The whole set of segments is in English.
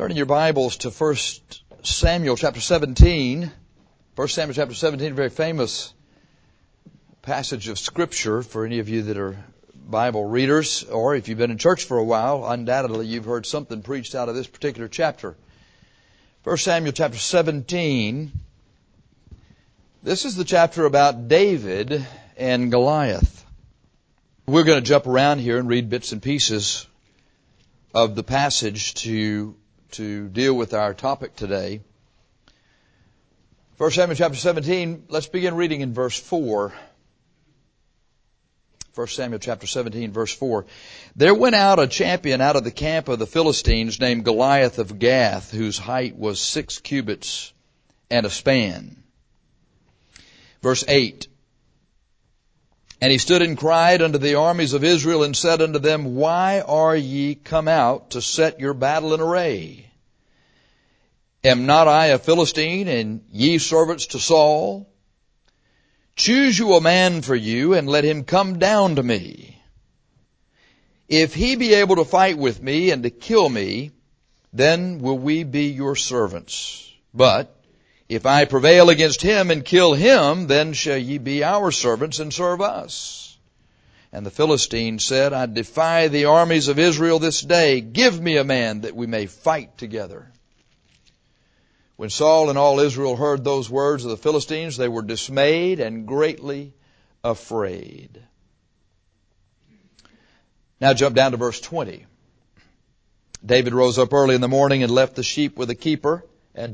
Turning your Bibles to 1 Samuel chapter 17. 1 Samuel chapter 17, a very famous passage of Scripture for any of you that are Bible readers, or if you've been in church for a while, undoubtedly you've heard something preached out of this particular chapter. 1 Samuel chapter 17, this is the chapter about David and Goliath. We're going to jump around here and read bits and pieces of the passage to deal with our topic today. 1 Samuel chapter 17, let's begin reading in verse 4. 1 Samuel chapter 17, verse 4. There went out a champion out of the camp of the Philistines named Goliath of Gath, whose height was 6 cubits and a span. Verse 8. And he stood and cried unto the armies of Israel and said unto them, Why are ye come out to set your battle in array? Am not I a Philistine, and ye servants to Saul? Choose you a man for you, and let him come down to me. If he be able to fight with me and to kill me, then will we be your servants. But if I prevail against him and kill him, then shall ye be our servants and serve us. And the Philistine said, I defy the armies of Israel this day. Give me a man that we may fight together. When Saul and all Israel heard those words of the Philistines, they were dismayed and greatly afraid. Now jump down to verse 20. David rose up early in the morning and left the sheep with a keeper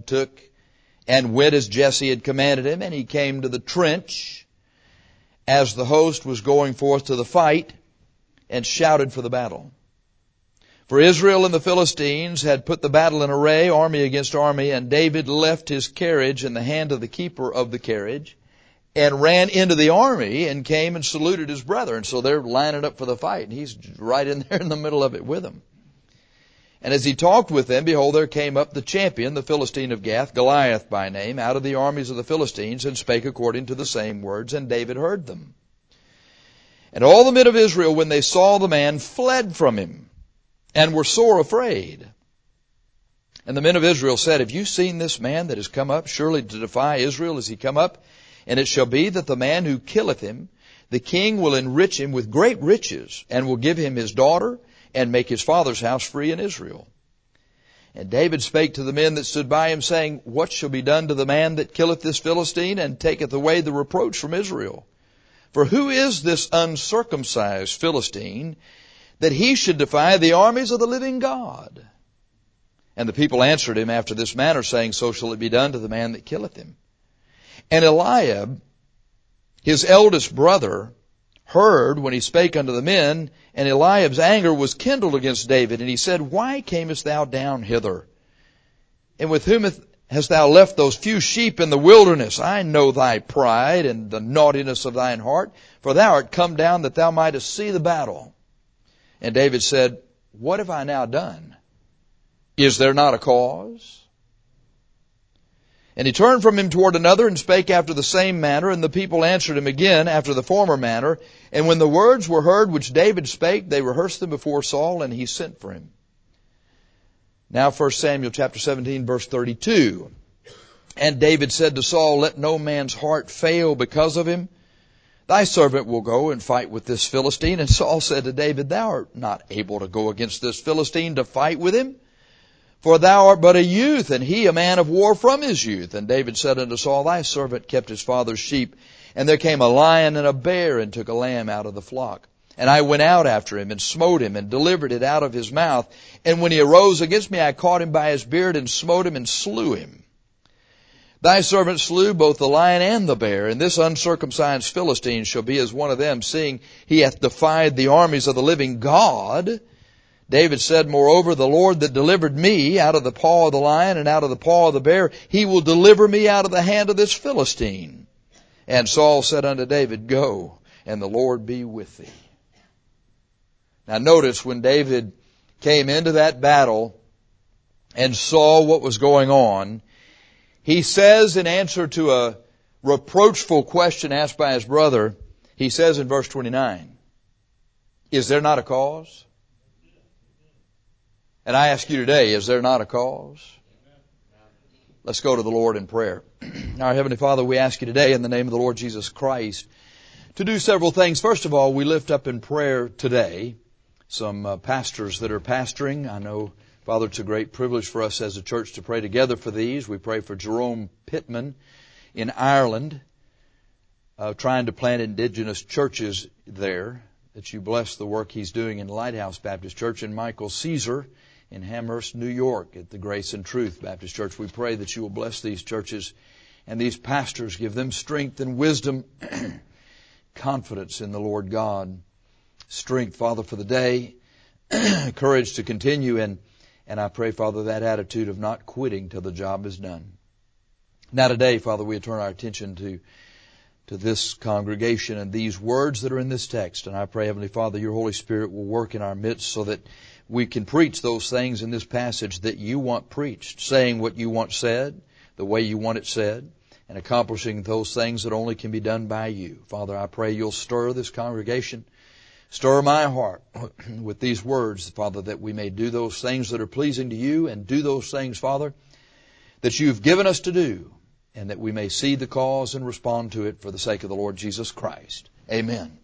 and went as Jesse had commanded him, and he came to the trench as the host was going forth to the fight and shouted for the battle. For Israel and the Philistines had put the battle in array, army against army, and David left his carriage in the hand of the keeper of the carriage and ran into the army and came and saluted his brethren. So they're lining up for the fight, and he's right in there in the middle of it with them. And as he talked with them, behold, there came up the champion, the Philistine of Gath, Goliath by name, out of the armies of the Philistines, and spake according to the same words, and David heard them. And all the men of Israel, when they saw the man, fled from him, and were sore afraid. And the men of Israel said, Have you seen this man that has come up? Surely to defy Israel is he come up. And it shall be that the man who killeth him, the king will enrich him with great riches, and will give him his daughter, and make his father's house free in Israel. And David spake to the men that stood by him, saying, What shall be done to the man that killeth this Philistine, and taketh away the reproach from Israel? For who is this uncircumcised Philistine, that he should defy the armies of the living God? And the people answered him after this manner, saying, So shall it be done to the man that killeth him. And Eliab, his eldest brother, heard when he spake unto the men, and Eliab's anger was kindled against David, and he said, Why camest thou down hither? And with whom hast thou left those few sheep in the wilderness? I know thy pride and the naughtiness of thine heart, for thou art come down that thou mightest see the battle. And David said, What have I now done? Is there not a cause? And he turned from him toward another and spake after the same manner, and the people answered him again after the former manner. And when the words were heard which David spake, they rehearsed them before Saul, and he sent for him. Now 1 Samuel chapter 17, verse 32. And David said to Saul, Let no man's heart fail because of him. Thy servant will go and fight with this Philistine. And Saul said to David, Thou art not able to go against this Philistine to fight with him. For thou art but a youth, and he a man of war from his youth. And David said unto Saul, Thy servant kept his father's sheep, and there came a lion and a bear, and took a lamb out of the flock. And I went out after him, and smote him, and delivered it out of his mouth. And when he arose against me, I caught him by his beard, and smote him, and slew him. Thy servant slew both the lion and the bear, and this uncircumcised Philistine shall be as one of them, seeing he hath defied the armies of the living God. David said, Moreover, the Lord that delivered me out of the paw of the lion and out of the paw of the bear, he will deliver me out of the hand of this Philistine. And Saul said unto David, Go, and the Lord be with thee. Now notice when David came into that battle and saw what was going on, he says in answer to a reproachful question asked by his brother, he says in verse 29, Is there not a cause? And I ask you today, is there not a cause? Let's go to the Lord in prayer. Our Heavenly Father, we ask you today in the name of the Lord Jesus Christ to do several things. First of all, we lift up in prayer today some pastors that are pastoring. I know, Father, it's a great privilege for us as a church to pray together for these. We pray for Jerome Pittman in Ireland, trying to plant indigenous churches there, that you bless the work he's doing in Lighthouse Baptist Church, and Michael Caesar in Amherst, New York, at the Grace and Truth Baptist Church. We pray that you will bless these churches and these pastors, give them strength and wisdom, confidence in the Lord God, strength, Father, for the day, courage to continue, and I pray, Father, that attitude of not quitting till the job is done. Now today, Father, we turn our attention to this congregation and these words that are in this text. And I pray, Heavenly Father, your Holy Spirit will work in our midst so that we can preach those things in this passage that you want preached, saying what you want said, the way you want it said, and accomplishing those things that only can be done by you. Father, I pray you'll stir this congregation, stir my heart with these words, Father, that we may do those things that are pleasing to you and do those things, Father, that you've given us to do, and that we may see the cause and respond to it for the sake of the Lord Jesus Christ. Amen.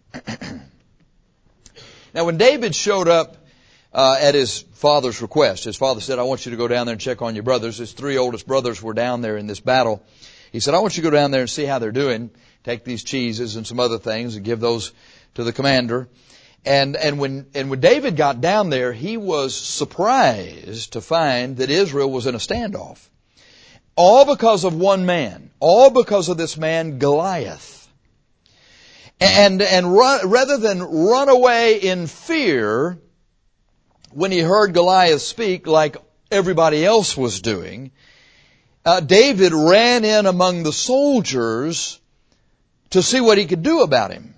Now, when David showed up at his father's request, his father said, I want you to go down there and check on your brothers. His three oldest brothers were down there in this battle. He said, I want you to go down there and see how they're doing. Take these cheeses and some other things and give those to the commander. And when David got down there, he was surprised to find that Israel was in a standoff. All because of one man. All because of this man, Goliath. And rather than run away in fear when he heard Goliath speak like everybody else was doing, David ran in among the soldiers to see what he could do about him.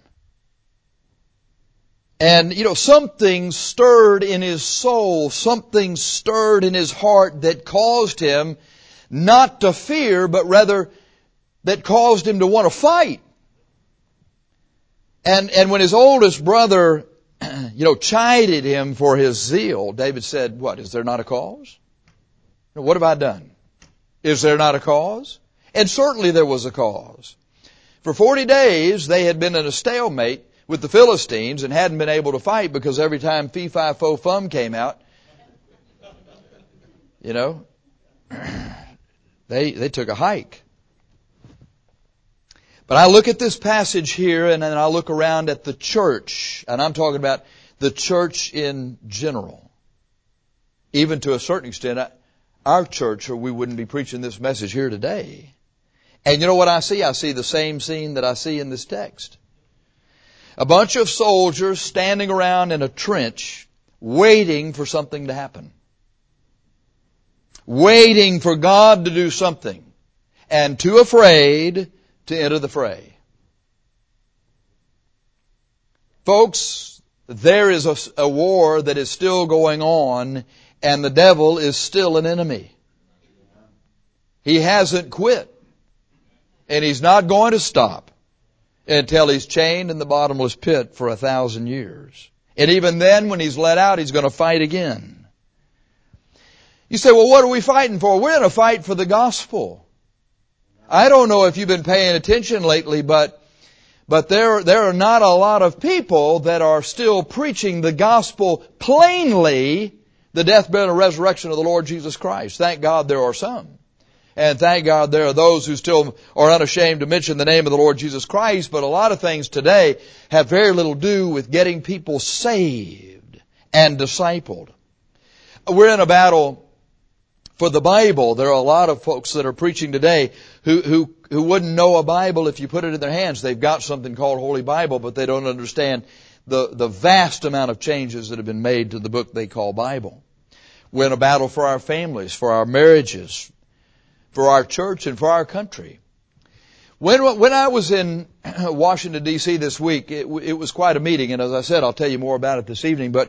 And, something stirred in his soul, something stirred in his heart that caused him not to fear, but rather that caused him to want to fight. And when his oldest brother, chided him for his zeal, David said, what, is there not a cause? What have I done? Is there not a cause? And certainly there was a cause. For 40 days they had been in a stalemate with the Philistines and hadn't been able to fight because every time fee, fi, fo, fum came out, they took a hike. But I look at this passage here and then I look around at the church, and I'm talking about the church in general. Even to a certain extent, our church, or we wouldn't be preaching this message here today. And you know what I see? I see the same scene that I see in this text. A bunch of soldiers standing around in a trench waiting for something to happen. Waiting for God to do something. And too afraid to enter the fray. Folks, there is a war that is still going on, and the devil is still an enemy. He hasn't quit. And he's not going to stop until he's chained in the bottomless pit for 1,000 years. And even then, when he's let out, he's going to fight again. You say, well, what are we fighting for? We're in a fight for the gospel. I don't know if you've been paying attention lately, but there are not a lot of people that are still preaching the gospel plainly, the death, burial, and resurrection of the Lord Jesus Christ. Thank God there are some. And thank God there are those who still are unashamed to mention the name of the Lord Jesus Christ, but a lot of things today have very little to do with getting people saved and discipled. We're in a battle for the Bible. There are a lot of folks that are preaching today who wouldn't know a Bible if you put it in their hands. They've got something called Holy Bible, but they don't understand the vast amount of changes that have been made to the book they call Bible. We're in a battle for our families, for our marriages, for our church, and for our country. When I was in Washington, D.C. this week, it was quite a meeting, and as I said, I'll tell you more about it this evening, but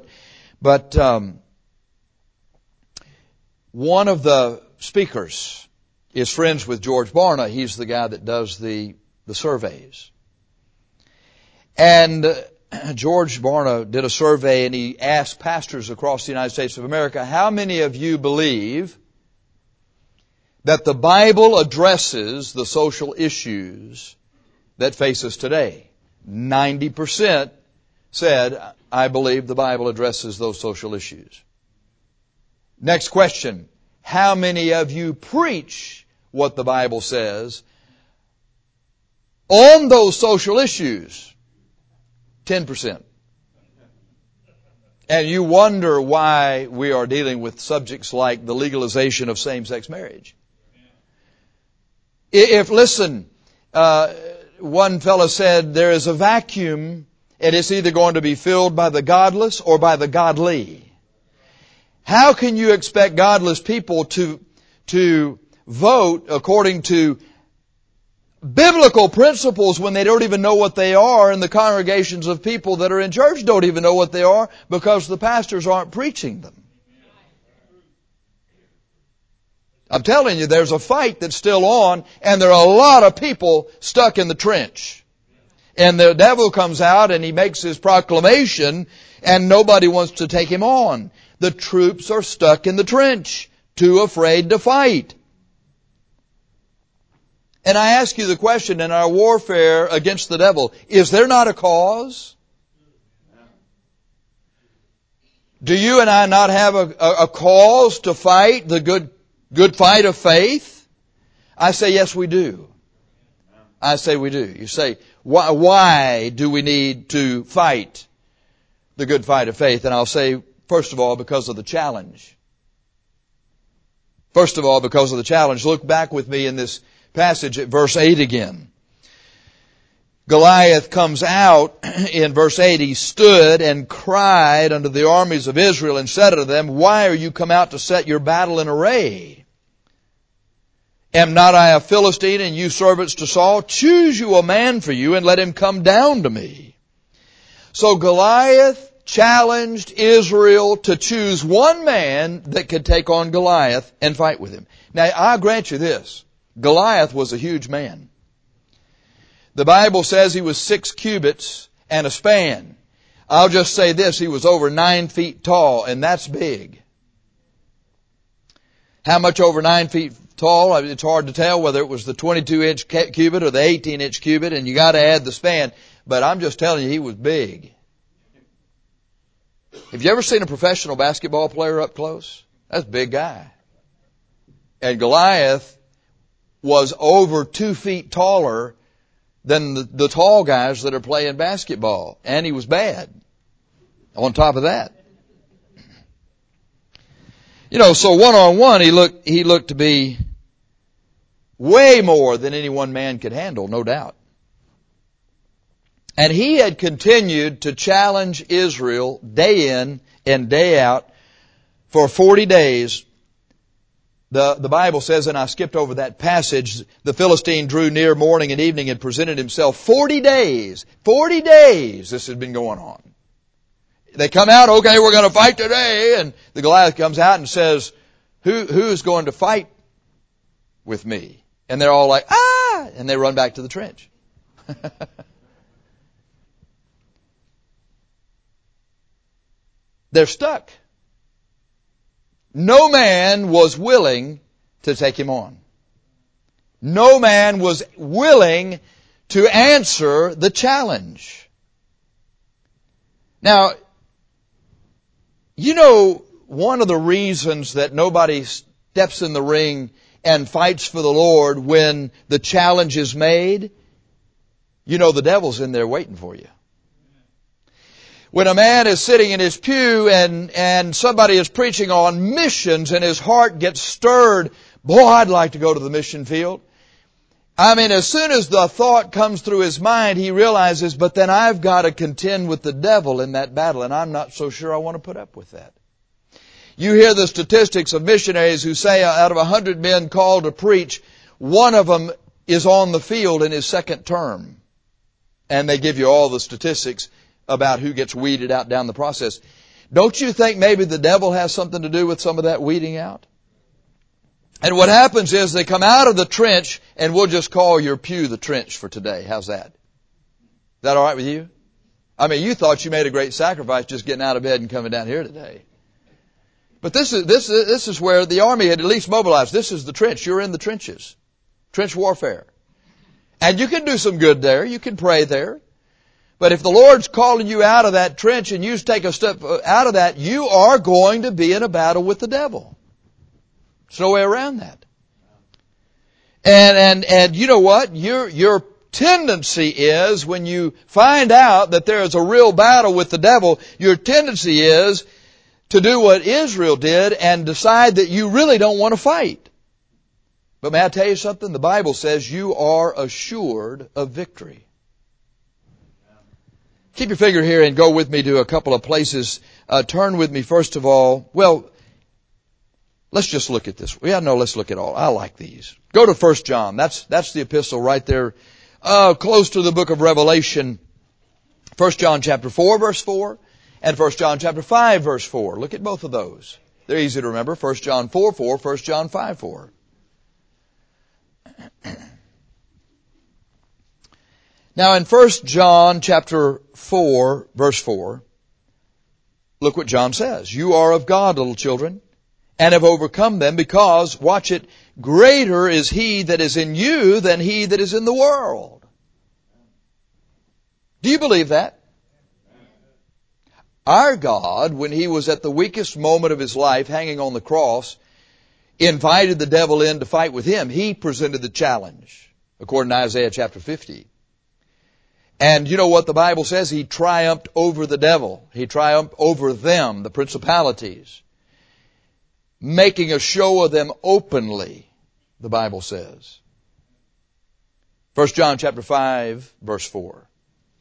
one of the speakers is friends with George Barna. He's the guy that does the surveys. And George Barna did a survey and he asked pastors across the United States of America, how many of you believe that the Bible addresses the social issues that face us today? 90% said, I believe the Bible addresses those social issues. Next question, how many of you preach what the Bible says on those social issues? 10%. And you wonder why we are dealing with subjects like the legalization of same-sex marriage. Listen, one fellow said there is a vacuum and it's either going to be filled by the godless or by the godly. How can you expect godless people to vote according to biblical principles when they don't even know what they are, and the congregations of people that are in church don't even know what they are because the pastors aren't preaching them? I'm telling you, there's a fight that's still on, and there are a lot of people stuck in the trench. And the devil comes out and he makes his proclamation, and nobody wants to take him on. The troops are stuck in the trench, too afraid to fight. And I ask you the question, in our warfare against the devil, is there not a cause? Do you and I not have a cause to fight the good fight of faith? I say yes, we do. I say we do. You say, why do we need to fight the good fight of faith? And I'll say, first of all, because of the challenge. First of all, because of the challenge. Look back with me in this passage at verse 8 again. Goliath comes out in verse 8. He stood and cried unto the armies of Israel and said unto them, why are you come out to set your battle in array? Am not I a Philistine, and you servants to Saul? Choose you a man for you, and let him come down to me. So Goliath challenged Israel to choose one man that could take on Goliath and fight with him. Now, I'll grant you this. Goliath was a huge man. The Bible says he was 6 cubits and a span. I'll just say this, he was over 9 feet tall, and that's big. How much over 9 feet tall? It's hard to tell whether it was the 22-inch cubit or the 18-inch cubit, and you got to add the span. But I'm just telling you, he was big. Have you ever seen a professional basketball player up close? That's a big guy. And Goliath was over 2 feet taller than the tall guys that are playing basketball. And he was bad. On top of that. You know, so one-on-one, he looked to be way more than any one man could handle, no doubt. And he had continued to challenge Israel day in and day out for 40 days. The Bible says, and I skipped over that passage, the Philistine drew near morning and evening and presented himself 40 days. 40 days this had been going on. They come out, okay, we're going to fight today. And the Goliath comes out and says, who's going to fight with me? And they're all like, ah! And they run back to the trench. They're stuck. No man was willing to take him on. No man was willing to answer the challenge. Now, you know, one of the reasons that nobody steps in the ring and fights for the Lord when the challenge is made, you know the devil's in there waiting for you. When a man is sitting in his pew and somebody is preaching on missions and his heart gets stirred, boy, I'd like to go to the mission field. I mean, as soon as the thought comes through his mind, he realizes, but then I've got to contend with the devil in that battle, and I'm not so sure I want to put up with that. You hear the statistics of missionaries who say out of 100 men called to preach, one of them is on the field in his second term. And they give you all the statistics about who gets weeded out down the process. Don't you think maybe the devil has something to do with some of that weeding out? And what happens is they come out of the trench, and we'll just call your pew the trench for today. How's that? Is that all right with you? I mean, you thought you made a great sacrifice just getting out of bed and coming down here today. But this is where the army had at least mobilized. This is the trench. You're in the trenches. Trench warfare. And you can do some good there. You can pray there. But if the Lord's calling you out of that trench and you take a step out of that, you are going to be in a battle with the devil. There's no way around that. And you know what? Your tendency is, when you find out that there is a real battle with the devil, your tendency is to do what Israel did and decide that you really don't want to fight. But may I tell you something? The Bible says you are assured of victory. Keep your finger here and go with me to a couple of places. Turn with me first of all. Well, let's just look at this. Yeah, no, let's look at all. I like these. Go to 1 John. That's the epistle right there, close to the book of Revelation. 1 John chapter 4, verse 4, and 1 John chapter 5, verse 4. Look at both of those. They're easy to remember. 1 John 4, 4, 1 John 5, 4. Now in 1 John chapter 4, verse 4, look what John says. You are of God, little children, and have overcome them, because, watch it, greater is He that is in you than he that is in the world. Do you believe that? Our God, when He was at the weakest moment of His life, hanging on the cross, invited the devil in to fight with Him. He presented the challenge, according to Isaiah chapter 50. And you know what the Bible says? He triumphed over the devil. He triumphed over them, the principalities, making a show of them openly, the Bible says. 1 John chapter 5, verse 4.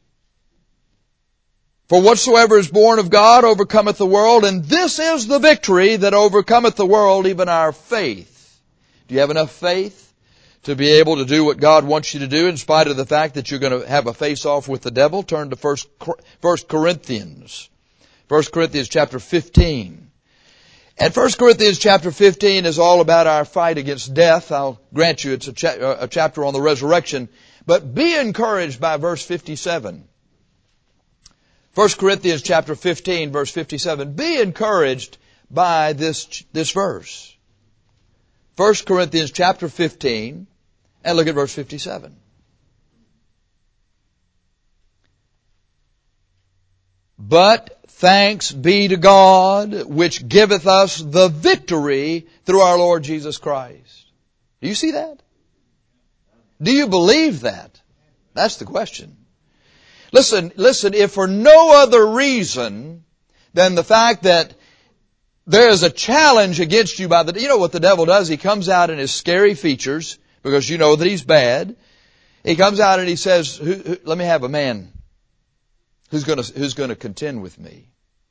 For whatsoever is born of God overcometh the world, and this is the victory that overcometh the world, even our faith. Do you have enough faith to be able to do what God wants you to do in spite of the fact that you're going to have a face-off with the devil? Turn to 1 Corinthians. 1 Corinthians chapter 15. And 1 Corinthians chapter 15 is all about our fight against death. I'll grant you it's a chapter on the resurrection. But be encouraged by verse 57. 1 Corinthians chapter 15, verse 57. Be encouraged by this verse. 1 Corinthians chapter 15, and look at verse 57. But thanks be to God, which giveth us the victory through our Lord Jesus Christ. Do you see that? Do you believe that? That's the question. Listen, if for no other reason than the fact that there is a challenge against you you know what the devil does? He comes out in his scary features, because you know that he's bad. He comes out and he says, let me have a man who's going to contend with me.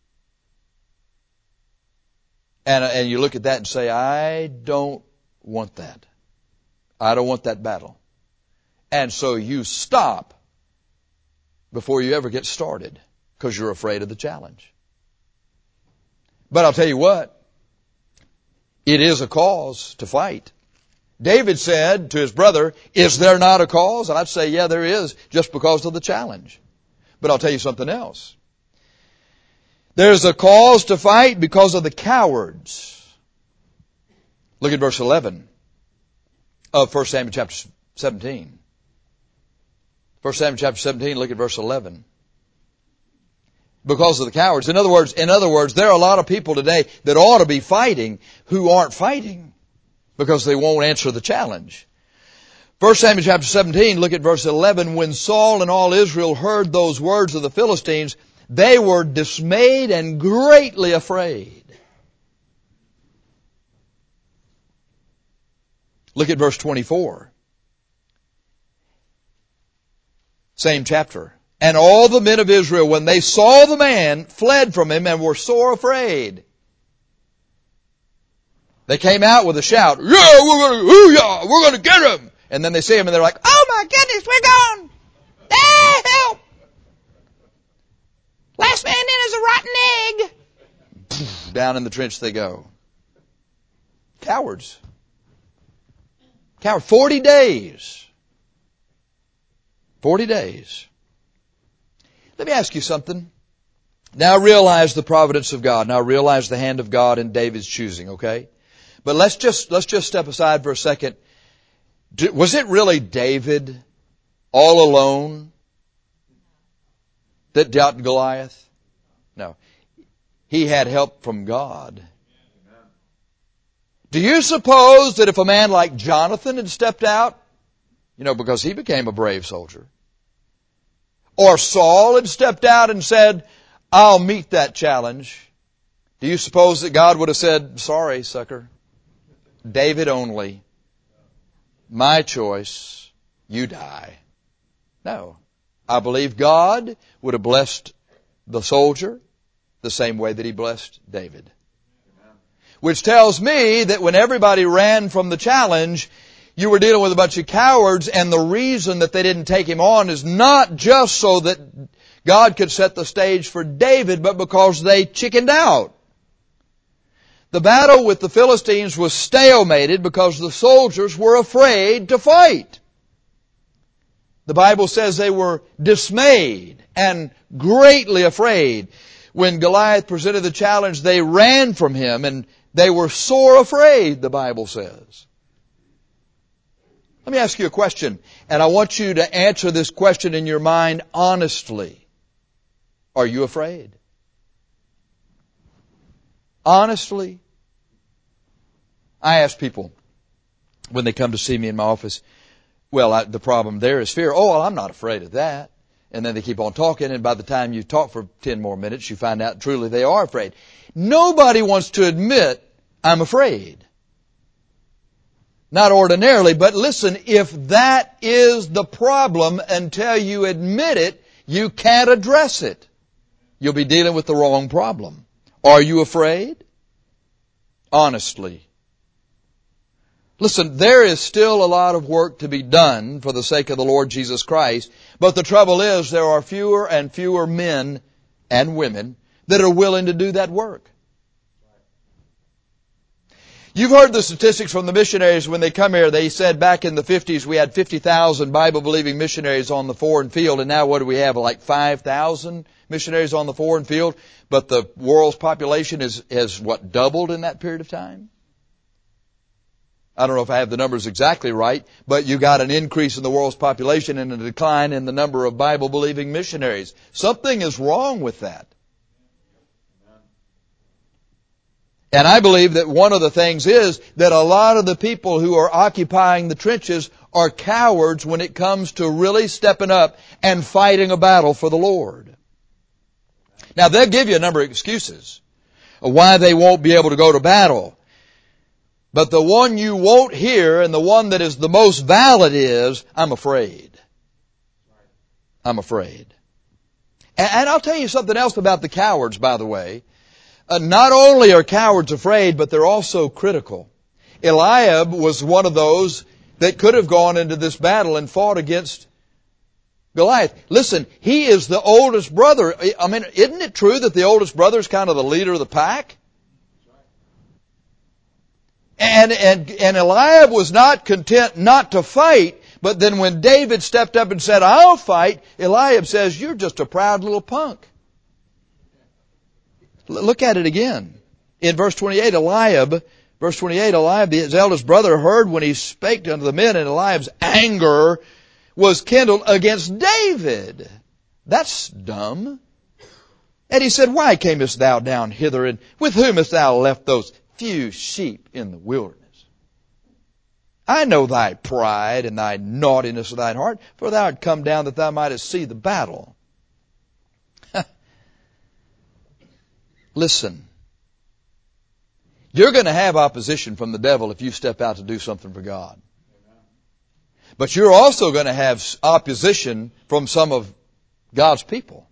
And you look at that and say, I don't want that. I don't want that battle. And so you stop before you ever get started, because you're afraid of the challenge. But I'll tell you what, it is a cause to fight. David said to his brother, is there not a cause? And I'd say, yeah, there is, just because of the challenge. But I'll tell you something else. There's a cause to fight because of the cowards. Look at verse 11 of 1 Samuel chapter 17. 1 Samuel chapter 17, look at verse 11. Because of the cowards. In other words, there are a lot of people today that ought to be fighting who aren't fighting because they won't answer the challenge. 1 Samuel chapter 17, look at verse 11. When Saul and all Israel heard those words of the Philistines, they were dismayed and greatly afraid. Look at verse 24. Same chapter. And all the men of Israel, when they saw the man, fled from him and were sore afraid. They came out with a shout, yeah, we're going to get him. And then they see him and they're like, oh my goodness, we're gone. Ah, help. Last man in is a rotten egg. Down in the trench they go. Cowards. 40 days. 40 days. Let me ask you something. Now realize the providence of God. Now realize the hand of God in David's choosing, okay? But let's just step aside for a second. Was it really David all alone that dealt Goliath? No. He had help from God. Do you suppose that if a man like Jonathan had stepped out, because he became a brave soldier, or Saul had stepped out and said, I'll meet that challenge, do you suppose that God would have said, sorry, sucker, David only, my choice, you die? No. I believe God would have blessed the soldier the same way that He blessed David. Which tells me that when everybody ran from the challenge, you were dealing with a bunch of cowards, and the reason that they didn't take him on is not just so that God could set the stage for David, but because they chickened out. The battle with the Philistines was stalemated because the soldiers were afraid to fight. The Bible says they were dismayed and greatly afraid. When Goliath presented the challenge, they ran from him, and they were sore afraid, the Bible says. Let me ask you a question, and I want you to answer this question in your mind honestly. Are you afraid? Honestly? I ask people when they come to see me in my office, the problem there is fear. Oh, well, I'm not afraid of that. And then they keep on talking, and by the time you talk for 10 more minutes, you find out truly they are afraid. Nobody wants to admit, I'm afraid. Not ordinarily, but listen, if that is the problem until you admit it, you can't address it. You'll be dealing with the wrong problem. Are you afraid? Honestly. Listen, there is still a lot of work to be done for the sake of the Lord Jesus Christ, but the trouble is there are fewer and fewer men and women that are willing to do that work. You've heard the statistics from the missionaries when they come here. They said back in the 50s we had 50,000 Bible-believing missionaries on the foreign field, and now what do we have, like 5,000 missionaries on the foreign field? But the world's population has doubled in that period of time? I don't know if I have the numbers exactly right, but you got an increase in the world's population and a decline in the number of Bible-believing missionaries. Something is wrong with that. And I believe that one of the things is that a lot of the people who are occupying the trenches are cowards when it comes to really stepping up and fighting a battle for the Lord. Now, they'll give you a number of excuses of why they won't be able to go to battle. But the one you won't hear, and the one that is the most valid, is, I'm afraid. I'm afraid. And I'll tell you something else about the cowards, by the way. Not only are cowards afraid, but they're also critical. Eliab was one of those that could have gone into this battle and fought against Goliath. Listen, he is the oldest brother. I mean, isn't it true that the oldest brother is kind of the leader of the pack? And Eliab was not content not to fight, but then when David stepped up and said, I'll fight, Eliab says, you're just a proud little punk. Look at it again. In verse 28, Eliab, his eldest brother, heard when he spake unto the men, and Eliab's anger was kindled against David. That's dumb. And he said, why camest thou down hither, and with whom hast thou left those few sheep in the wilderness? I know thy pride and thy naughtiness of thine heart, for thou art come down that thou mightest see the battle. Listen, you're going to have opposition from the devil if you step out to do something for God. But you're also going to have opposition from some of God's people.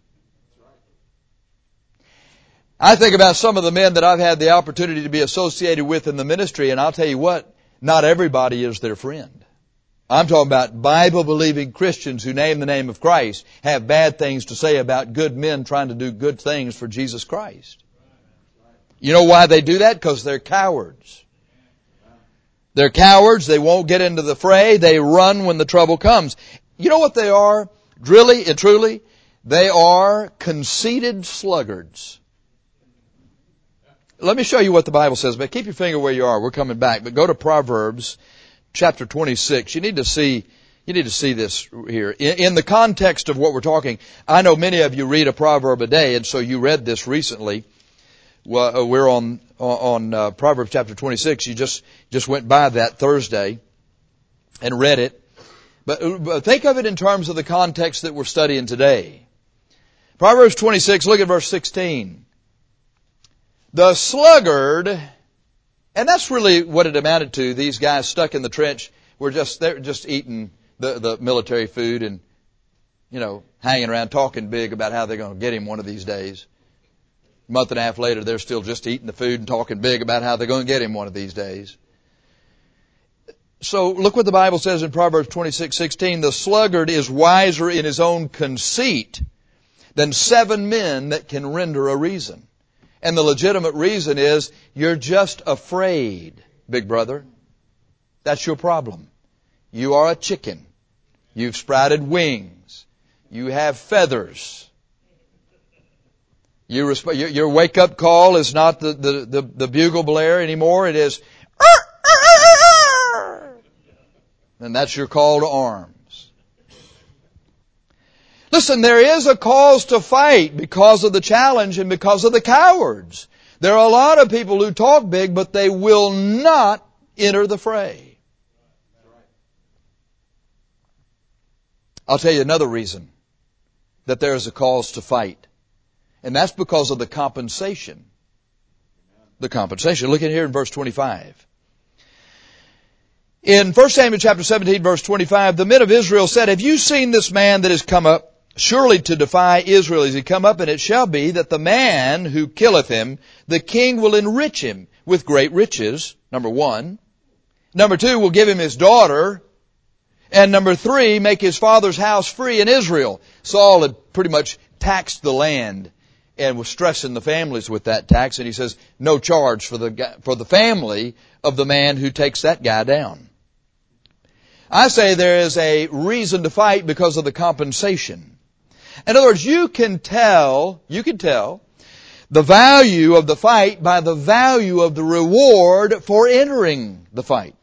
I think about some of the men that I've had the opportunity to be associated with in the ministry, and I'll tell you what, not everybody is their friend. I'm talking about Bible-believing Christians who name the name of Christ, have bad things to say about good men trying to do good things for Jesus Christ. You know why they do that? Because they're cowards. They're cowards. They won't get into the fray. They run when the trouble comes. You know what they are? Really and truly? They are conceited sluggards. Let me show you what the Bible says, but keep your finger where you are. We're coming back. But go to Proverbs chapter 26. You need to see this here. In the context of what we're talking, I know many of you read a proverb a day, and so you read this recently. Well, we're on Proverbs chapter 26. You just went by that Thursday and read it. But think of it in terms of the context that we're studying today. Proverbs 26, look at verse 16. The sluggard, and that's really what it amounted to. These guys stuck in the trench they're just eating the military food and, hanging around talking big about how they're going to get him one of these days. A month and a half later, they're still just eating the food and talking big about how they're going to get him one of these days. So look what the Bible says in Proverbs 26:16. The sluggard is wiser in his own conceit than 7 men that can render a reason. And the legitimate reason is you're just afraid, big brother. That's your problem. You are a chicken. You've sprouted wings. You have feathers. Your wake-up call is not the bugle blare anymore. It is, and that's your call to arms. Listen, there is a cause to fight because of the challenge and because of the cowards. There are a lot of people who talk big, but they will not enter the fray. I'll tell you another reason that there is a cause to fight. And that's because of the compensation. The compensation. Look at here in verse 25. In 1 Samuel chapter 17 verse 25, the men of Israel said, have you seen this man that has come up? Surely to defy Israel is he come up, and it shall be that the man who killeth him, the king will enrich him with great riches, number 1. Number 2, will give him his daughter. And number 3, make his father's house free in Israel. Saul had pretty much taxed the land and was stressing the families with that tax. And he says, no charge for the family of the man who takes that guy down. I say there is a reason to fight because of the compensation. In other words, you can tell the value of the fight by the value of the reward for entering the fight.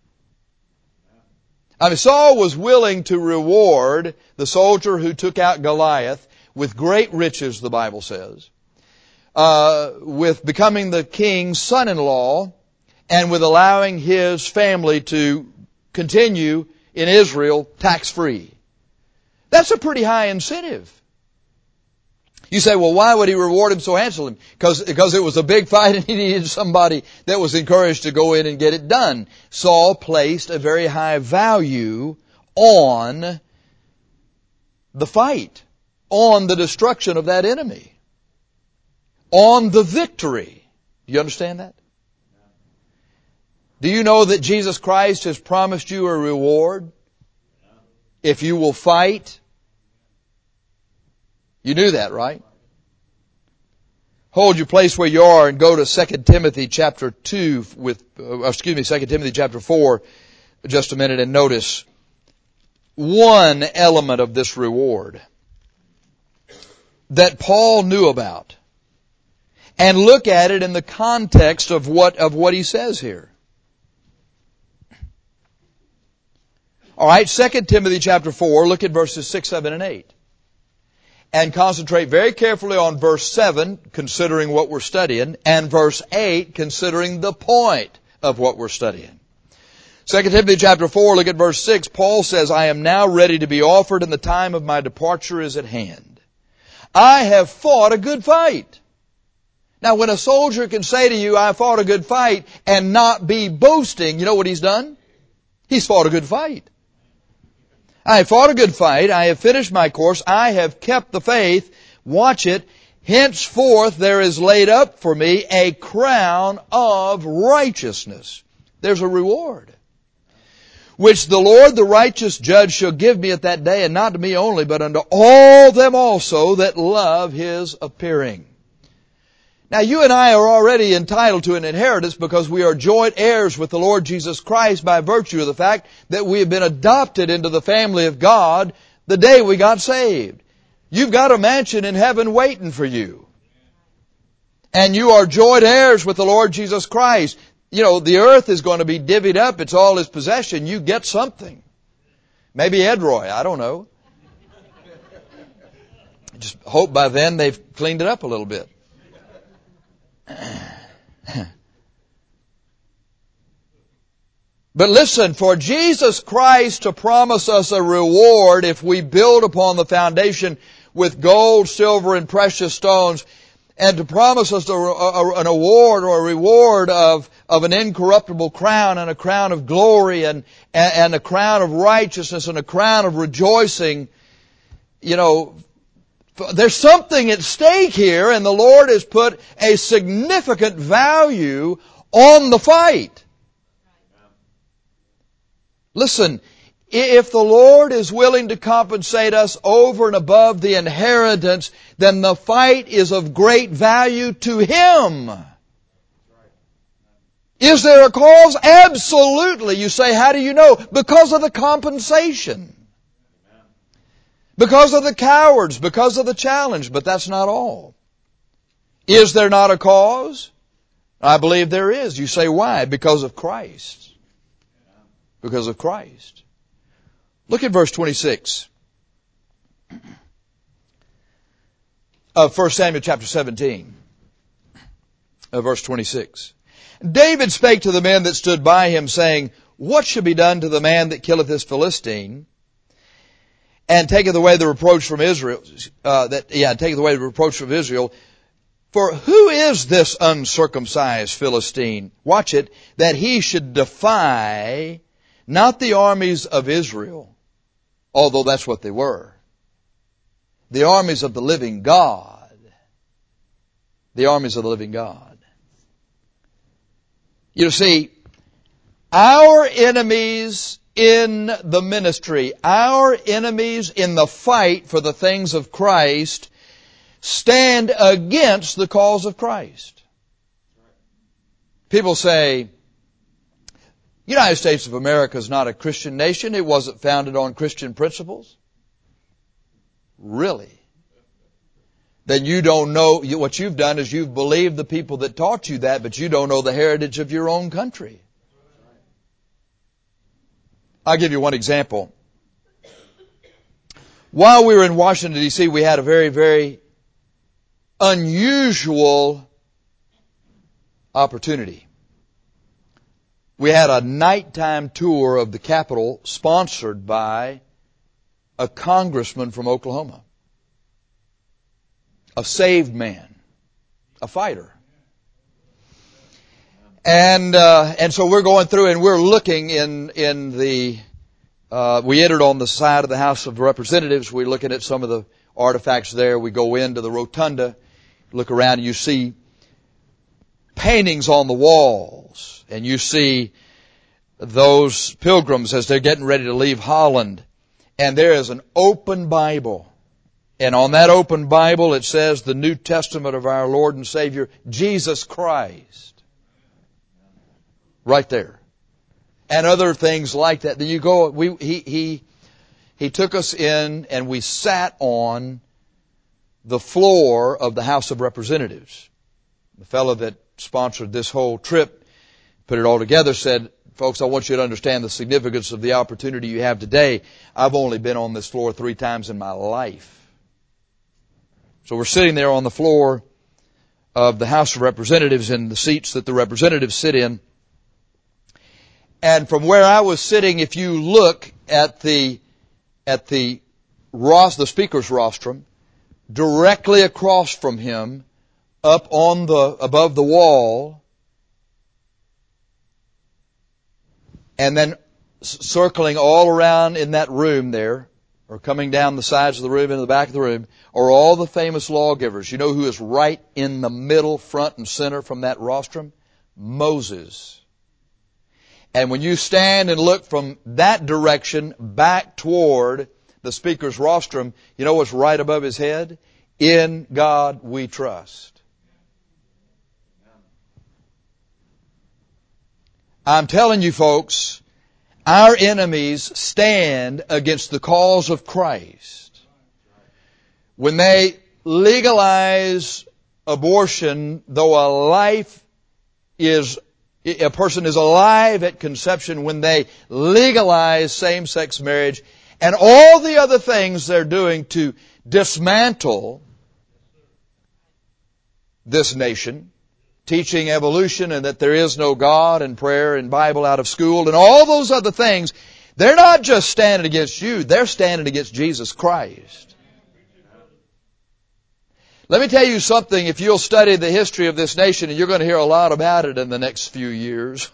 I mean, Saul was willing to reward the soldier who took out Goliath with great riches, the Bible says, with becoming the king's son-in-law, and with allowing his family to continue in Israel tax-free. That's a pretty high incentive. You say, well, why would he reward him so handsomely? Because it was a big fight and he needed somebody that was encouraged to go in and get it done. Saul placed a very high value on the fight, on the destruction of that enemy, on the victory. Do you understand that? Do you know that Jesus Christ has promised you a reward if you will fight? You knew that, right? Hold your place where you are and go to 2 Timothy chapter 2 2 Timothy chapter 4 just a minute and notice one element of this reward that Paul knew about. And look at it in the context of what he says here. All right, 2 Timothy chapter 4, look at verses 6, 7, and 8. And concentrate very carefully on verse 7, considering what we're studying, and verse 8, considering the point of what we're studying. 2 Timothy chapter 4, look at verse 6. Paul says, I am now ready to be offered, and the time of my departure is at hand. I have fought a good fight. Now, when a soldier can say to you, I fought a good fight, and not be boasting, you know what he's done? He's fought a good fight. I have fought a good fight. I have finished my course. I have kept the faith. Watch it. Henceforth there is laid up for me a crown of righteousness. There's a reward, which the Lord, the righteous judge, shall give me at that day, and not to me only, but unto all them also that love His appearing. Now, you and I are already entitled to an inheritance because we are joint heirs with the Lord Jesus Christ by virtue of the fact that we have been adopted into the family of God the day we got saved. You've got a mansion in heaven waiting for you. And you are joint heirs with the Lord Jesus Christ. You know, the earth is going to be divvied up. It's all His possession. You get something. Maybe Edroy, I don't know. Just hope by then they've cleaned it up a little bit. But listen, for Jesus Christ to promise us a reward if we build upon the foundation with gold, silver, and precious stones, and to promise us an award or a reward of an incorruptible crown and a crown of glory and a crown of righteousness and a crown of rejoicing, you know, there's something at stake here, and the Lord has put a significant value on the fight. Listen, if the Lord is willing to compensate us over and above the inheritance, then the fight is of great value to Him. Is there a cause? Absolutely. You say, how do you know? Because of the compensation. Because of the cowards, because of the challenge, but that's not all. Is there not a cause? I believe there is. You say, why? Because of Christ. Because of Christ. Look at verse 26 of 1 Samuel chapter 17, verse 26. David spake to the men that stood by him, saying, what shall be done to the man that killeth this Philistine, and taketh away the reproach from Israel? Taketh away the reproach from Israel. For who is this uncircumcised Philistine? Watch it, that he should defy not the armies of Israel, although that's what they were. The armies of the living God. The armies of the living God. You see, our enemies in the ministry, our enemies in the fight for the things of Christ, stand against the cause of Christ. People say, United States of America is not a Christian nation. It wasn't founded on Christian principles. Really? Then you don't know, what you've done is you've believed the people that taught you that, but you don't know the heritage of your own country. I'll give you one example. While we were in Washington, D.C., we had a very, very unusual opportunity. We had a nighttime tour of the Capitol sponsored by a congressman from Oklahoma. A saved man. A fighter. And so we're going through and we're looking in the, we entered on the side of the House of Representatives. We're looking at some of the artifacts there. We go into the rotunda, look around and you see paintings on the walls. And you see those pilgrims as they're getting ready to leave Holland. And there is an open Bible. And on that open Bible it says the New Testament of our Lord and Savior, Jesus Christ. Right there. And other things like that. Then you go, he took us in and we sat on the floor of the House of Representatives. The fellow that sponsored this whole trip, put it all together, said, folks, I want you to understand the significance of the opportunity you have today. I've only been on this floor 3 times in my life. So we're sitting there on the floor of the House of Representatives in the seats that the representatives sit in. And from where I was sitting, if you look at the speaker's rostrum, directly across from him, up on above the wall, and then circling all around in that room there, or coming down the sides of the room into the back of the room, are all the famous lawgivers. You know who is right in the middle, front and center from that rostrum? Moses. And when you stand and look from that direction back toward the speaker's rostrum, you know what's right above his head? In God we trust. I'm telling you folks, our enemies stand against the cause of Christ. when they legalize abortion, though a person is alive at conception, when they legalize same-sex marriage and all the other things they're doing to dismantle this nation, teaching evolution and that there is no God and prayer and Bible out of school and all those other things, they're not just standing against you, they're standing against Jesus Christ. Let me tell you something, if you'll study the history of this nation, and you're going to hear a lot about it in the next few years,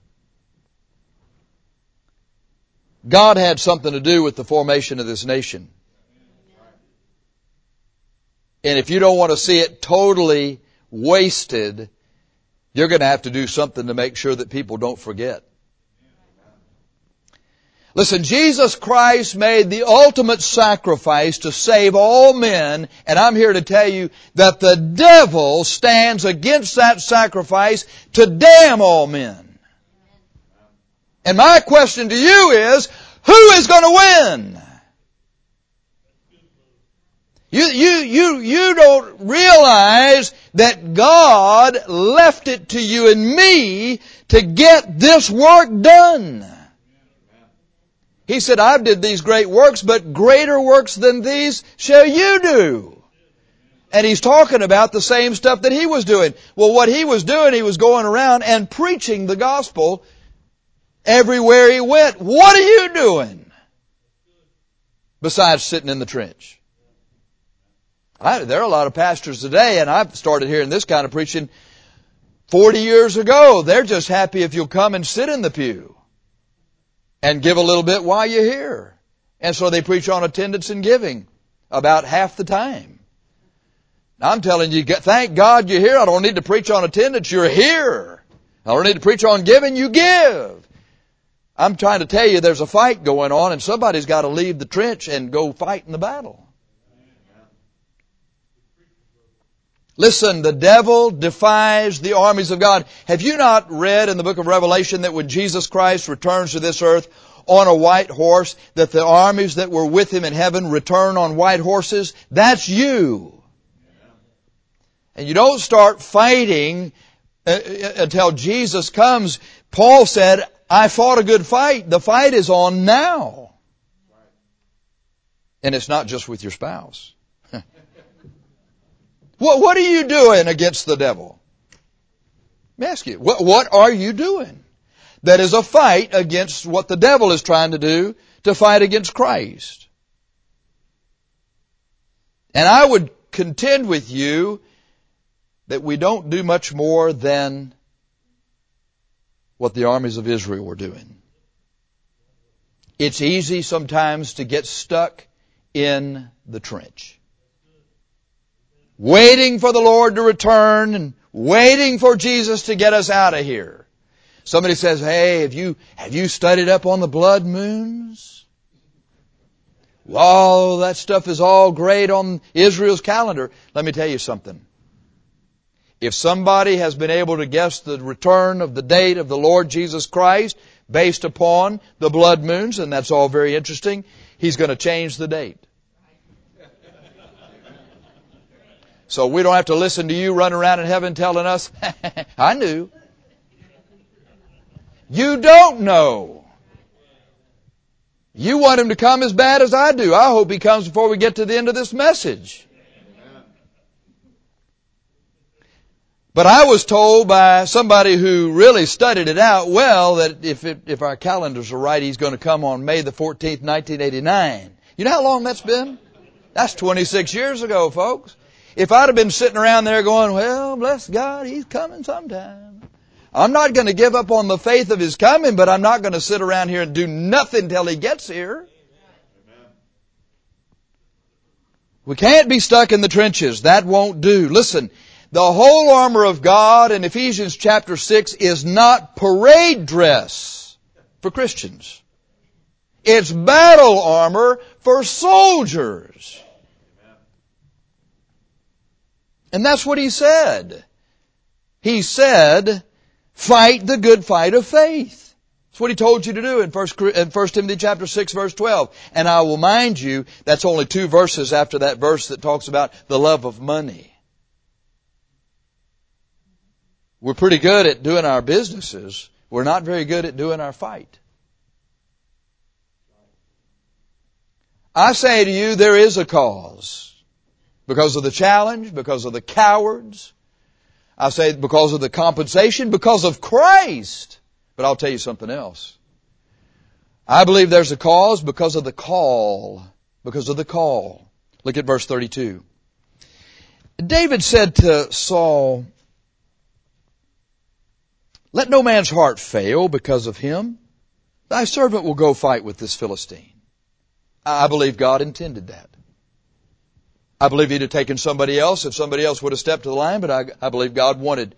God had something to do with the formation of this nation. And if you don't want to see it totally wasted, you're going to have to do something to make sure that people don't forget. Listen, Jesus Christ made the ultimate sacrifice to save all men, and I'm here to tell you that the devil stands against that sacrifice to damn all men. And my question to you is, who is going to win? You don't realize that God left it to you and me to get this work done. He said, I did these great works, but greater works than these shall you do. And He's talking about the same stuff that He was doing. Well, what He was doing, He was going around and preaching the gospel everywhere He went. What are you doing besides sitting in the trench? There are a lot of pastors today, and I've started hearing this kind of preaching 40 years ago. They're just happy if you'll come and sit in the pew and give a little bit while you're here. And so they preach on attendance and giving about half the time. Now, I'm telling you, thank God you're here. I don't need to preach on attendance. You're here. I don't need to preach on giving. You give. I'm trying to tell you there's a fight going on, and somebody's got to leave the trench and go fight in the battle. Listen, the devil defies the armies of God. Have you not read in the book of Revelation that when Jesus Christ returns to this earth on a white horse, that the armies that were with Him in heaven return on white horses? That's you. And you don't start fighting until Jesus comes. Paul said, I fought a good fight. The fight is on now. And it's not just with your spouse. What are you doing against the devil? Let me ask you, what are you doing? That is a fight against what the devil is trying to do to fight against Christ. And I would contend with you that we don't do much more than what the armies of Israel were doing. It's easy sometimes to get stuck in the trench, waiting for the Lord to return and waiting for Jesus to get us out of here. Somebody says, hey, have you studied up on the blood moons? Wow, that stuff is all great on Israel's calendar. Let me tell you something. If somebody has been able to guess the return of the date of the Lord Jesus Christ based upon the blood moons, and that's all very interesting, he's going to change the date. So we don't have to listen to you running around in heaven telling us, I knew. You don't know. You want Him to come as bad as I do. I hope He comes before we get to the end of this message. But I was told by somebody who really studied it out well that if our calendars are right, He's going to come on May the 14th, 1989. You know how long that's been? That's 26 years ago, folks. If I'd have been sitting around there going, well, bless God, He's coming sometime. I'm not going to give up on the faith of His coming, but I'm not going to sit around here and do nothing till He gets here. We can't be stuck in the trenches. That won't do. Listen, the whole armor of God in Ephesians chapter 6 is not parade dress for Christians. It's battle armor for soldiers. And that's what He said. He said, fight the good fight of faith. That's what he told you to do in 1 Timothy chapter 6 verse 12. And I will mind you, that's only 2 verses after that verse that talks about the love of money. We're pretty good at doing our businesses. We're not very good at doing our fight. I say to you, there is a cause. Because of the challenge, because of the cowards. I say because of the compensation, because of Christ. But I'll tell you something else. I believe there's a cause because of the call. Because of the call. Look at verse 32. David said to Saul, "Let no man's heart fail because of him. Thy servant will go fight with this Philistine." I believe God intended that. I believe He'd have taken somebody else if somebody else would have stepped to the line, but I believe God wanted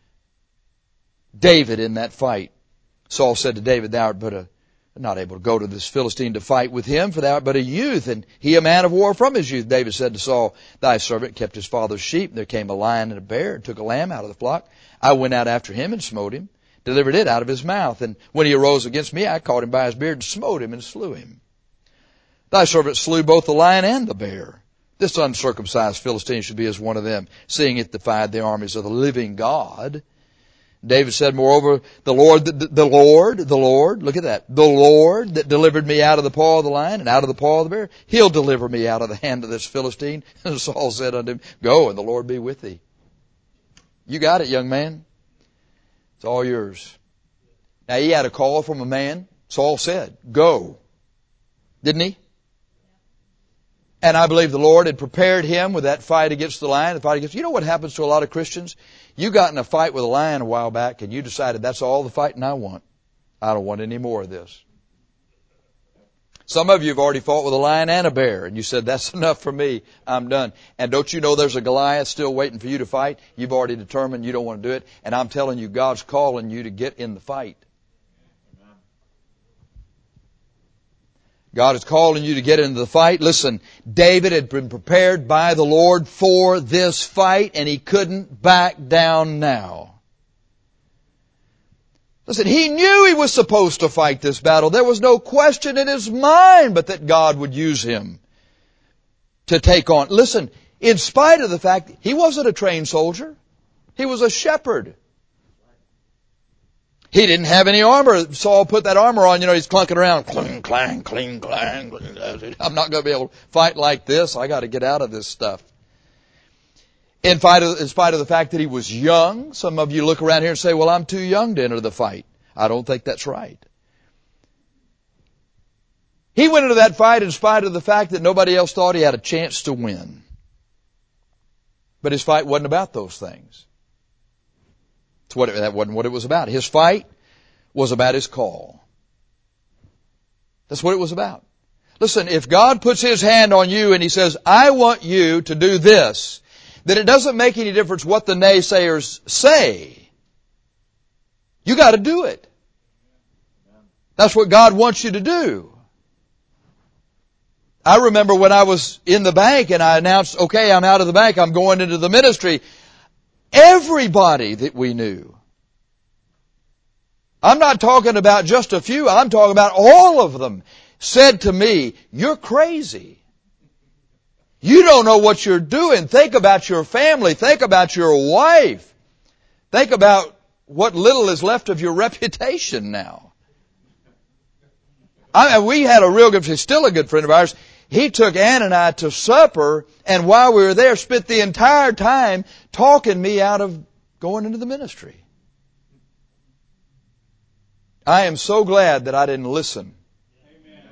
David in that fight. Saul said to David, "Thou art but not able to go to this Philistine to fight with him, for thou art but a youth, and he a man of war from his youth." David said to Saul, "Thy servant kept his father's sheep. There came a lion and a bear, and took a lamb out of the flock. I went out after him and smote him, delivered it out of his mouth. And when he arose against me, I caught him by his beard and smote him and slew him. Thy servant slew both the lion and the bear. This uncircumcised Philistine should be as one of them, seeing it defied the armies of the living God." David said, "Moreover, the Lord, look at that, the Lord that delivered me out of the paw of the lion and out of the paw of the bear, He'll deliver me out of the hand of this Philistine." And Saul said unto him, "Go, and the Lord be with thee." You got it, young man. It's all yours. Now, he had a call from a man. Saul said, "Go." Didn't he? And I believe the Lord had prepared him with that fight against the lion. You know what happens to a lot of Christians? You got in a fight with a lion a while back and you decided, that's all the fighting I want. I don't want any more of this. Some of you have already fought with a lion and a bear and you said, that's enough for me. I'm done. And don't you know there's a Goliath still waiting for you to fight? You've already determined you don't want to do it. And I'm telling you, God's calling you to get in the fight. God is calling you to get into the fight. Listen, David had been prepared by the Lord for this fight, and he couldn't back down now. Listen, he knew he was supposed to fight this battle. There was no question in his mind but that God would use him to take on. Listen, in spite of the fact he wasn't a trained soldier, he was a shepherd. He didn't have any armor. Saul put that armor on, he's clunking around. Cling, clang, cling, clang. I'm not going to be able to fight like this. I got to get out of this stuff. In spite of the fact that he was young, some of you look around here and say, well, I'm too young to enter the fight. I don't think that's right. He went into that fight in spite of the fact that nobody else thought he had a chance to win. But his fight wasn't about those things. That wasn't what it was about. His fight was about his call. That's what it was about. Listen, if God puts His hand on you and He says, I want you to do this, then it doesn't make any difference what the naysayers say. You got to do it. That's what God wants you to do. I remember when I was in the bank and I announced, okay, I'm out of the bank, I'm going into the ministry. Everybody that we knew. I'm not talking about just a few, I'm talking about all of them said to me, you're crazy. You don't know what you're doing. Think about your family. Think about your wife. Think about what little is left of your reputation now. We had a real good friend, still a good friend of ours. He took Ann and I to supper, and while we were there, spent the entire time talking me out of going into the ministry. I am so glad that I didn't listen. Amen.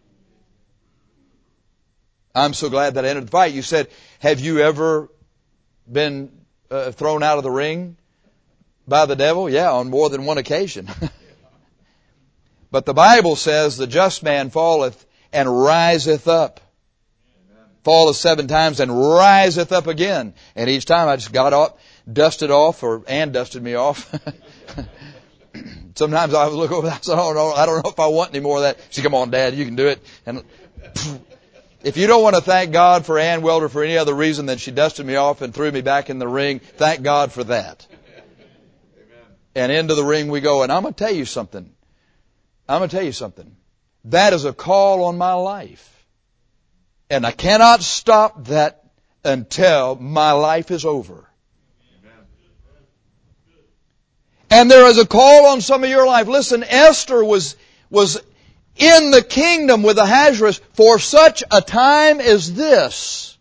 I'm so glad that I entered the fight. You said, have you ever been thrown out of the ring by the devil? Yeah, on more than one occasion. But the Bible says, the just man falleth and riseth up. Falleth 7 times and riseth up again. And each time I just got up, dusted off, Ann dusted me off. Sometimes I would look over and I said, I don't know if I want any more of that. She said, come on, Dad, you can do it. And if you don't want to thank God for Ann Welder for any other reason than she dusted me off and threw me back in the ring, thank God for that. Amen. And into the ring we go. And I'm going to tell you something. I'm going to tell you something. That is a call on my life. And I cannot stop that until my life is over. And there is a call on some of your life. Listen, Esther was in the kingdom with Ahasuerus for such a time as this.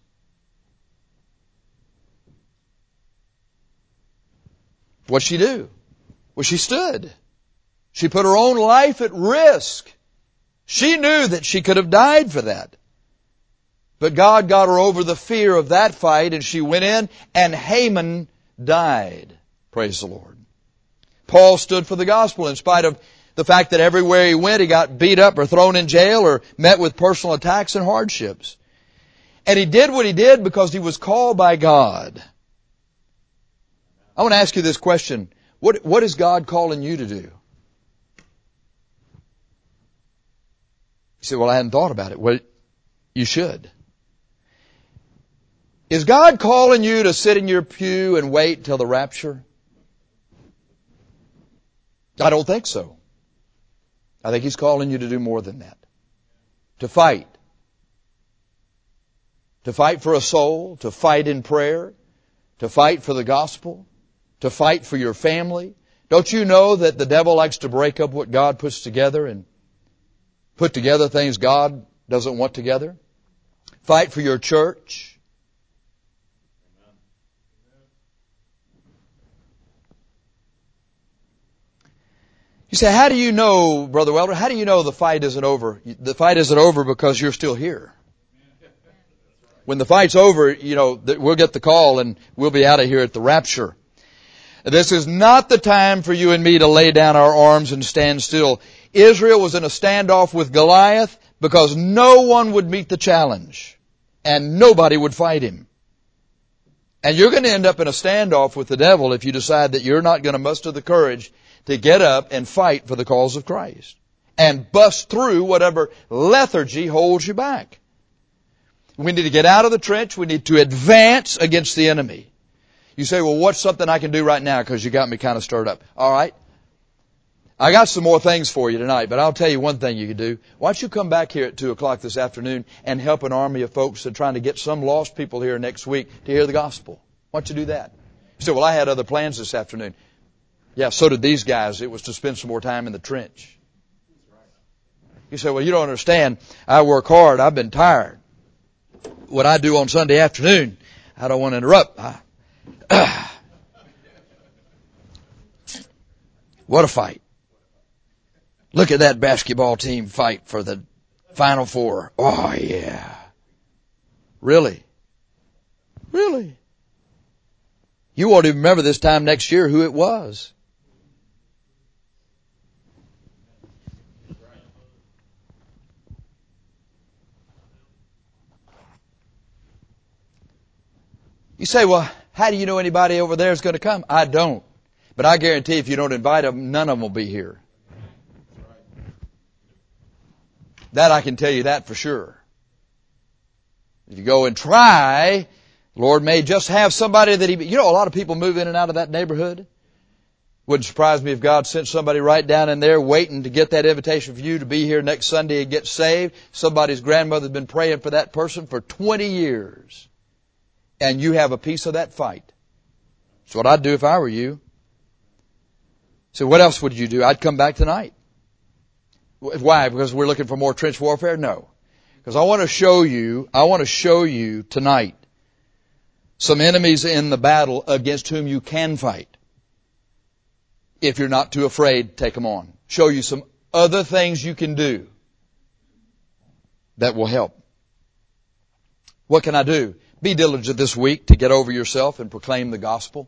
What'd she do? Well, she stood. She put her own life at risk. She knew that she could have died for that. But God got her over the fear of that fight, and she went in, and Haman died. Praise the Lord. Paul stood for the gospel in spite of the fact that everywhere he went, he got beat up or thrown in jail or met with personal attacks and hardships. And he did what he did because he was called by God. I want to ask you this question. What is God calling you to do? You say, well, I hadn't thought about it. Well, you should. Is God calling you to sit in your pew and wait till the rapture? I don't think so. I think He's calling you to do more than that. To fight. To fight for a soul, to fight in prayer, to fight for the gospel, to fight for your family. Don't you know that the devil likes to break up what God puts together and put together things God doesn't want together? Fight for your church. You say, how do you know, Brother Welder, how do you know the fight isn't over? The fight isn't over because you're still here. When the fight's over, we'll get the call and we'll be out of here at the rapture. This is not the time for you and me to lay down our arms and stand still. Israel was in a standoff with Goliath because no one would meet the challenge and nobody would fight him. And you're going to end up in a standoff with the devil if you decide that you're not going to muster the courage to get up and fight for the cause of Christ and bust through whatever lethargy holds you back. We need to get out of the trench. We need to advance against the enemy. You say, well, what's something I can do right now? Because you got me kind of stirred up. All right. I got some more things for you tonight, but I'll tell you one thing you can do. Why don't you come back here at 2 o'clock this afternoon and help an army of folks that are trying to get some lost people here next week to hear the gospel? Why don't you do that? You say, well, I had other plans this afternoon. Yeah, so did these guys. It was to spend some more time in the trench. You say, well, you don't understand. I work hard. I've been tired. What I do on Sunday afternoon, I don't want to interrupt. What a fight. Look at that basketball team fight for the Final Four. Oh, yeah. Really? Really? You won't even remember this time next year who it was. You say, well, how do you know anybody over there is going to come? I don't. But I guarantee if you don't invite them, none of them will be here. That I can tell you that for sure. If you go and try, the Lord may just have somebody that a lot of people move in and out of that neighborhood. Wouldn't surprise me if God sent somebody right down in there waiting to get that invitation for you to be here next Sunday and get saved. Somebody's grandmother's been praying for that person for 20 years. And you have a piece of that fight. That's what I'd do if I were you. So what else would you do? I'd come back tonight. Why? Because we're looking for more trench warfare? No. Because I want to show you tonight some enemies in the battle against whom you can fight. If you're not too afraid, take them on. Show you some other things you can do that will help. What can I do? Be diligent this week to get over yourself and proclaim the gospel.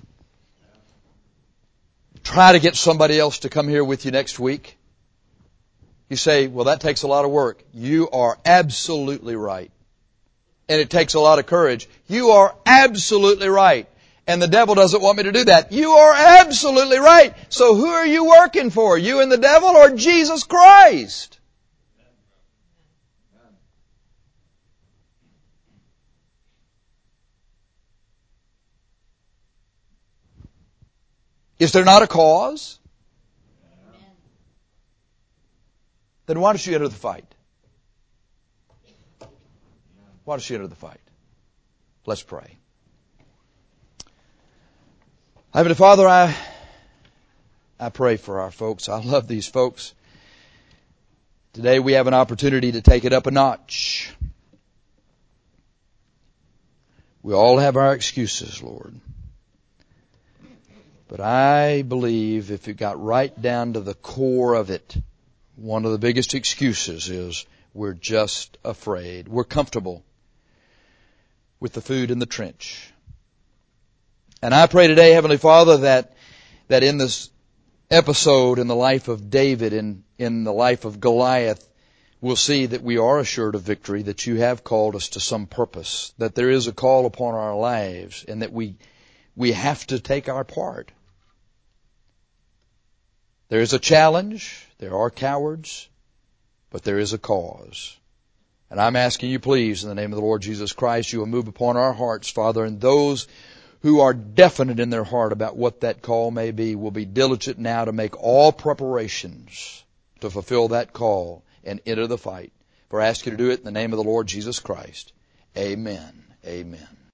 Try to get somebody else to come here with you next week. You say, well, that takes a lot of work. You are absolutely right. And it takes a lot of courage. You are absolutely right. And the devil doesn't want me to do that. You are absolutely right. So who are you working for? You and the devil or Jesus Christ? Is there not a cause? then why don't you enter the fight? Why don't you enter the fight? Let's pray. Heavenly Father, I pray for our folks. I love these folks. Today we have an opportunity to take it up a notch. We all have our excuses, Lord. But I believe if it got right down to the core of it, one of the biggest excuses is we're just afraid. We're comfortable with the food in the trench. And I pray today, Heavenly Father, that in this episode in the life of David and in the life of Goliath, we'll see that we are assured of victory, that you have called us to some purpose, that there is a call upon our lives, and that we have to take our part. There is a challenge, there are cowards, but there is a cause. And I'm asking you, please, in the name of the Lord Jesus Christ, you will move upon our hearts, Father, and those who are definite in their heart about what that call may be will be diligent now to make all preparations to fulfill that call and enter the fight. For I ask you to do it in the name of the Lord Jesus Christ. Amen. Amen.